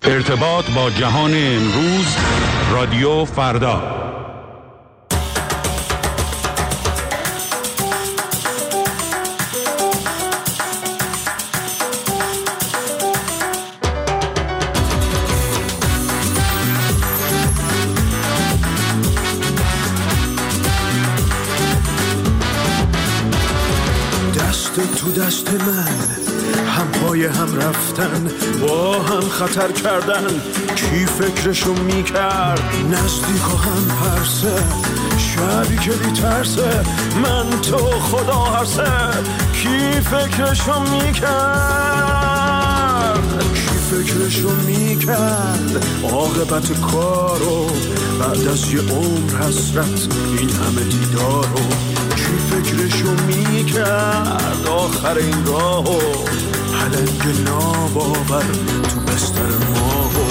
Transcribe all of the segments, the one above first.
ارتباط با جهان امروز، رادیو فردا. دست تو دست من، هم پای هم رفتن، با هم خطر کردن. کی فکرشو میکرد نزدیک و هم پرسه، شبی که بیترسه من تو خدا هرسه. کی فکرشو میکرد، کی فکرشو میکرد عاقبت کارو بعد از یه عمر حسرت این همه دیدارو. کی فکرشو میکرد آخر این راهو پلنگ ناباور تو بستر ماهو.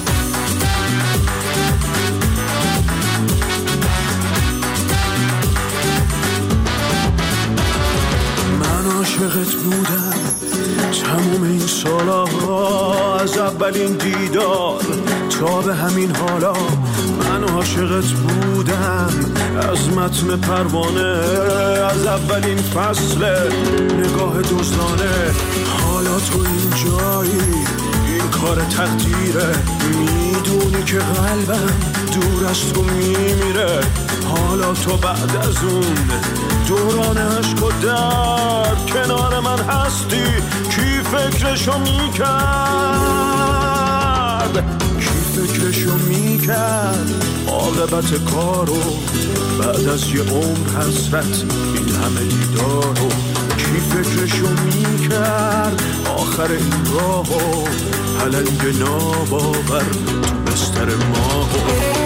من عاشقت بودم تموم این سالها، از اولین دیدار تا به همین حالا. من عاشقت بودم از متن پروانه، از اولین فصل نگاه دزدانه. حالا تو این جایی، این کار تقدیره، میدونی که قلبم دور از تو میمیره. حالا تو بعد از اون دوران عشق و درد کنار من هستی. کی فکرشو میکرد، کی فکرشو میکرد عاقبت کارو بعد از یه عمر حسرت این همه دیدارو. کی فکرشو میکرد آخر این راهو پلنگ ناباور تو بستر ماهو.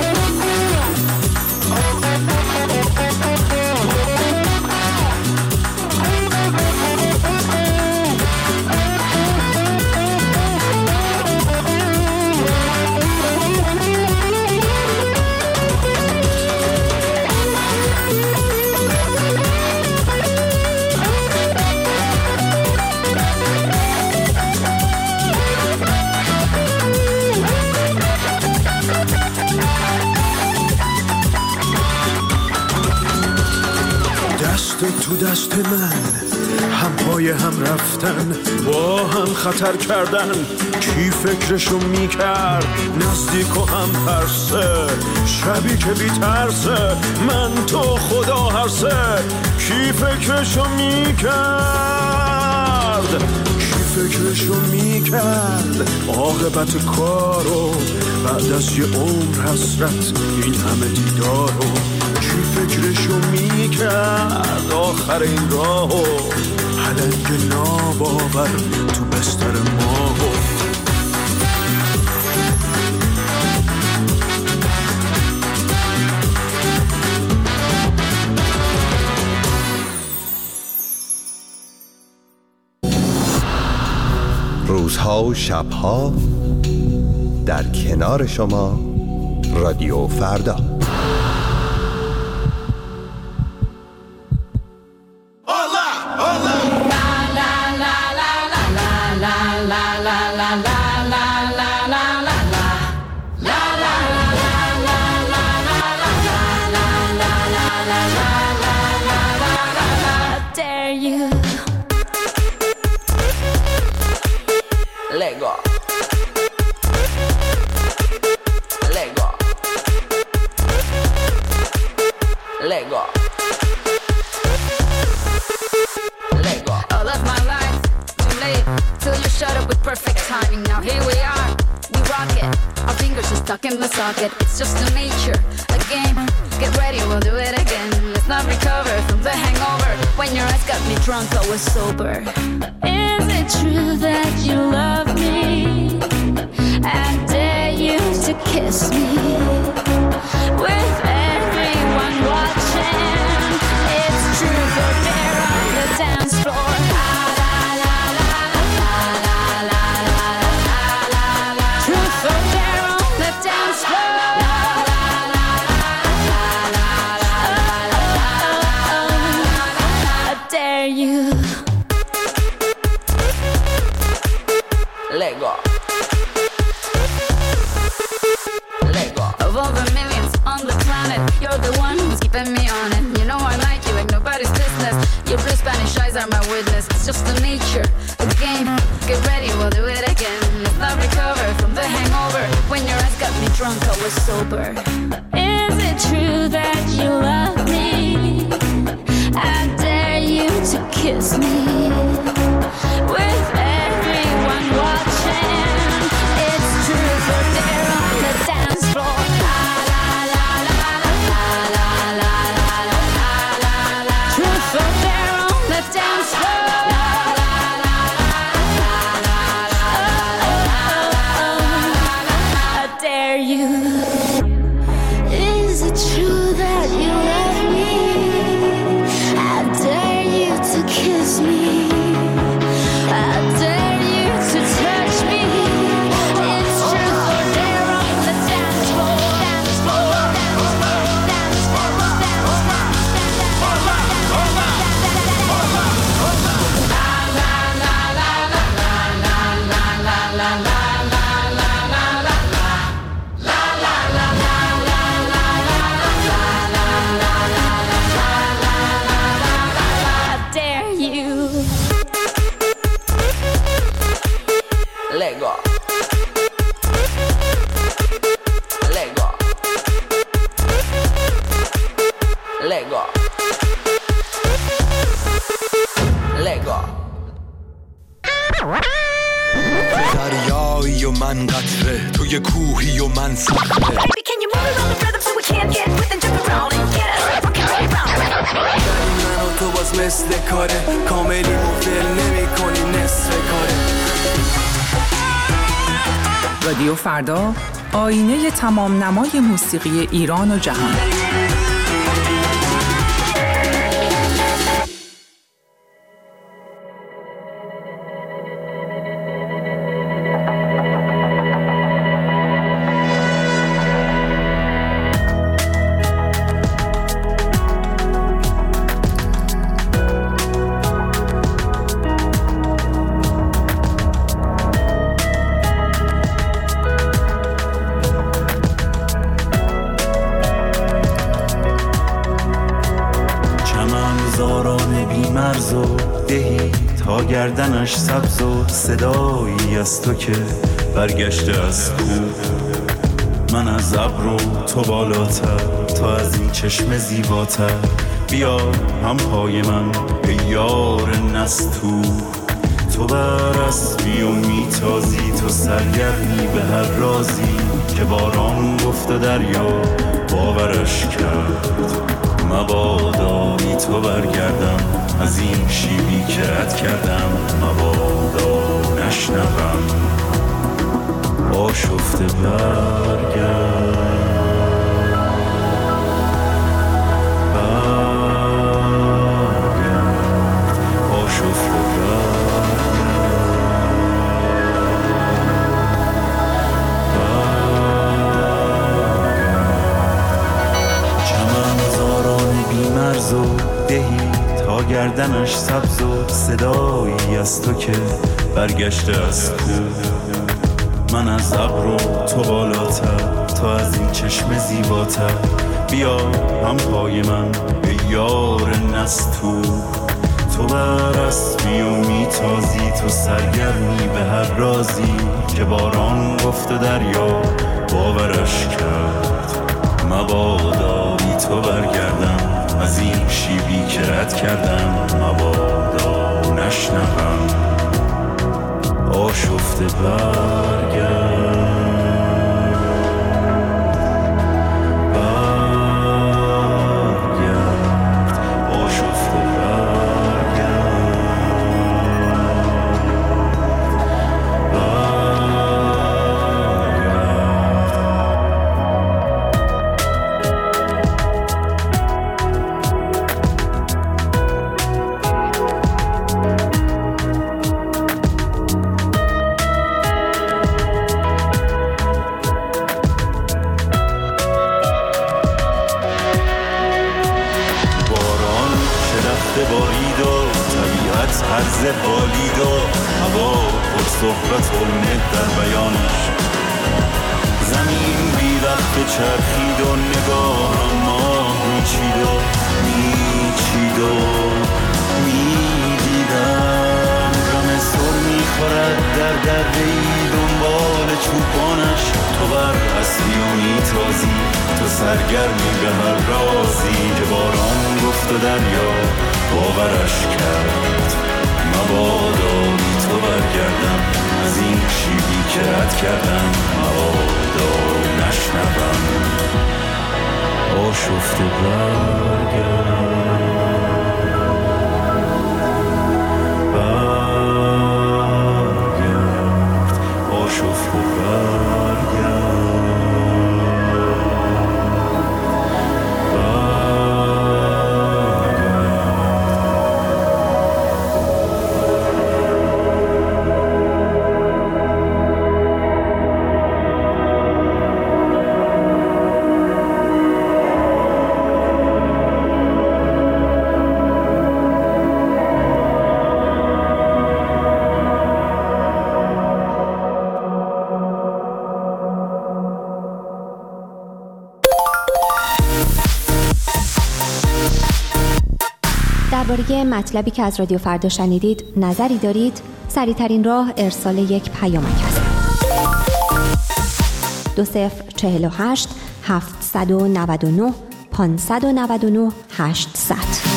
تو دست من، هم پای هم رفتن، با هم خطر کردن. کی فکرشو میکرد نزدیک و هم پرسه، شبی که بیترسه من تو خدا هرسه. کی فکرشو میکرد، کی فکرشو میکرد عاقبت کارو بعد از یه عمر حسرت این همه دیدارو. کی فکرشو میکرد آخر این راهو پلنگ ناباور تو بستر ماهو. روزها و شبها در کنار شما، رادیو فردا. It's just a nature, a game. Get ready, we'll do it again. Let's not recover from the hangover. When your eyes got me drunk, I was sober. Is it true that you love me? I dare you to kiss me with everyone watching. It's truth or dare on the dance floor. Truth or dare on the dance floor. You of all the millions on the planet. You're the one who's keeping me on it. You know I like you like nobody's business. Your blue Spanish eyes are my witness. It's just the nature of the game. Get ready, we'll do it again. Let's not recover from the hangover. When your eyes got me drunk, I was sober. Is it true that you love me? I dare you to kiss me. With everyone watching, it's truth or dare on the dance floor. La la la la la la la la la la la. Truth or dare on the dance floor. La la la la la la la. I dare you. Is it true that you love me? I dare you to kiss me. I dare you to touch me. It's truth or dare on the dance floor. Dance floor. Dance floor. I dare you. Lego. Lego. Lego. Lego. دریایی و من قطره، تو یه کوهی و من صخره. Baby, can you move around the rhythm so we can't get with and jump around and get us rockin' right round? من و تو باز مثل کاره، کاملی مفل نمی کنی نصف کاره. رادیو فردا، آینه تمام نمای موسیقی ایران و جهان. گردنش سبز و صدایی از تو که برگشته از کوه. من از ابر و تو بالاتر، تو از این چشم زیباتر. بیا هم پای من ای یار نستو. تو بر اسبی و میتازی، تو سرگرمی به هر رازی که باران گفت دریا باورش کرد. مبادا بی تو برگردم از این شیبی که رد کردم. مبادا نشنوم آشفته برگرد. آشفته مرز و دهی تا گردنش سبز و صدایی از تو که برگشته از کوه. من از ابر و تو بالاتر، تو از این چشم زیباتر. بیا هم پای من ای یار نستو. تو بر اسبی و میتازی، تو سرگرمی به هر رازی که باران گفت دریا باورش کرد. مبادا بی تو برگردم از این شیبی که رد کردم. مبادا نشنوم آشفته برگرد. عرض بالید و هوا پر صحبت المه در بیانش. زمین بی وقت میچرخید و نگاهم ماه میچید و میدیدم رم سر میخورد در درهی دنبال چوبانش. تو بر اصلی و میتازی، تو سرگرمی به هر رازی که باران گفت و دریا باورش کرد. مبادا بی تو برگردم از این شیبی که رد کردم، مبادا نشنوم آشفته برگرد. آشفته برگرد. درباره مطلبی که از رادیو فردا شنیدید نظری دارید؟ سریع‌ترین راه ارسال یک پیامک است. 2048 799 599 800.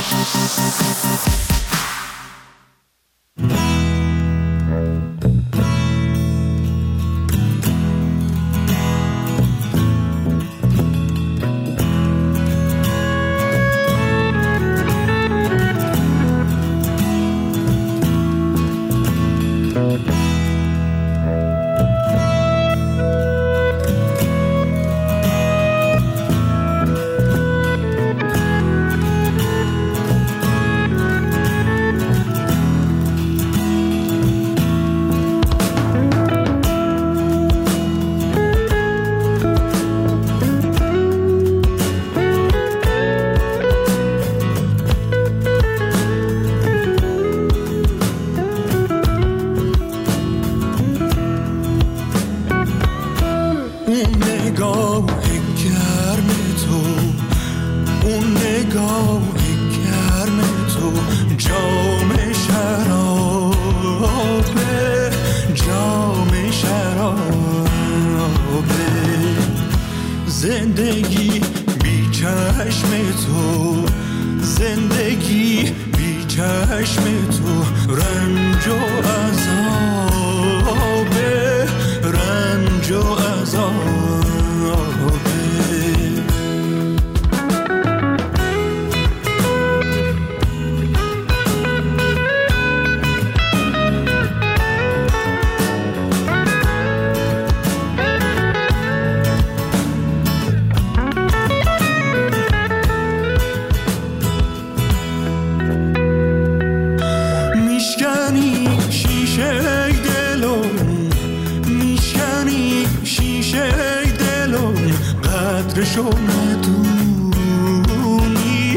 زندگی بی چشم تو، زندگی بی چشم تو، رنج و عذابه، رنج و عذابه. قدرشو ندونی،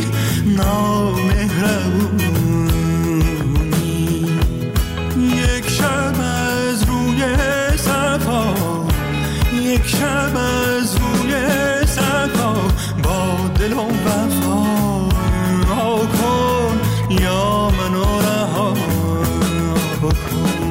نامهربونی. یک شب از روی صفا، یک شب از روی صفا، با دل و وفا کن یا منو رها کن.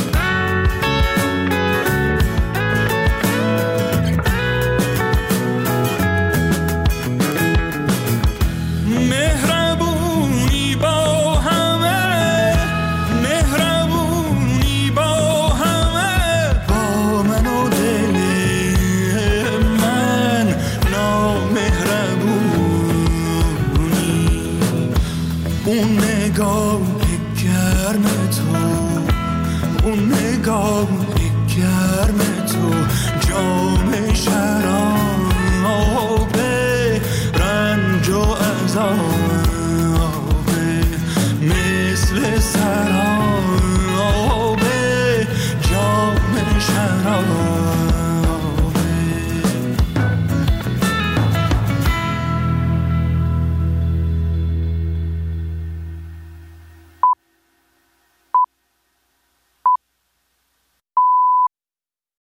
گرم تو، جام شراب، رنج و عذاب.